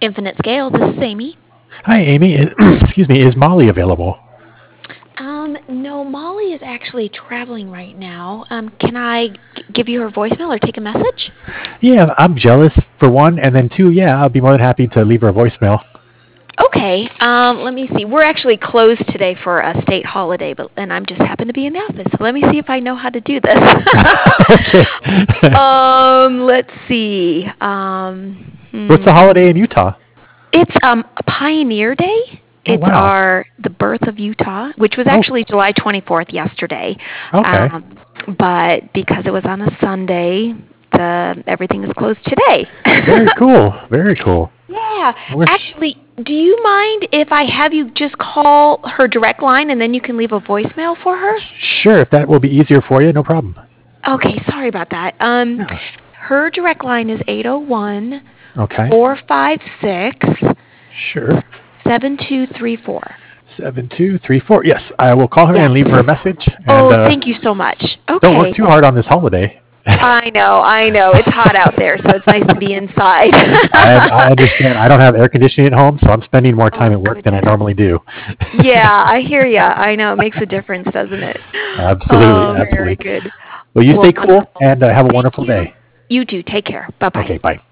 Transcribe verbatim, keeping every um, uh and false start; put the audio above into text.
Infinite Scale, this is Amy. Hi, Amy. Is- Excuse me. Is Molly available? Um, no, Molly is actually traveling right now. Um, can I g- give you her voicemail or take a message? Yeah, I'm jealous for one, and then two. Yeah, I'll be more than happy to leave her a voicemail. Okay, um, let me see. We're actually closed today for a state holiday, but and I'm just happen to be in the office. So let me see if I know how to do this. Okay. um, let's see. Um, What's the hmm. holiday in Utah? It's um Pioneer Day. Oh, It's wow. our the birth of Utah, which was Oh, actually July twenty-fourth yesterday. okay. Um, but because it was on a Sunday, the everything is closed today. Very cool. Very cool. Yeah, I wish. actually, do you mind if I have you just call her direct line and then you can leave a voicemail for her? Sure, if that will be easier for you, no problem. Okay, sorry about that. Um, Yeah. her direct line is eight oh one, Okay. four five six, Sure. seven two three four. Seven two three four. Yes, I will call her and leave her a Yes. message. And Oh, uh, thank you so much. don't work Okay. too hard on this holiday. I know, I know. It's hot out there, so it's nice to be inside. I, I understand. I don't have air conditioning at home, so I'm spending more time Oh, at work than I goodness. normally do. Yeah, I hear ya. I know. It makes a difference, doesn't it? Absolutely, Oh, very absolutely. good. Well, you Well, stay cool wonderful. and uh, have a Thank wonderful you. day. You too. Take care. Bye-bye. Okay, bye.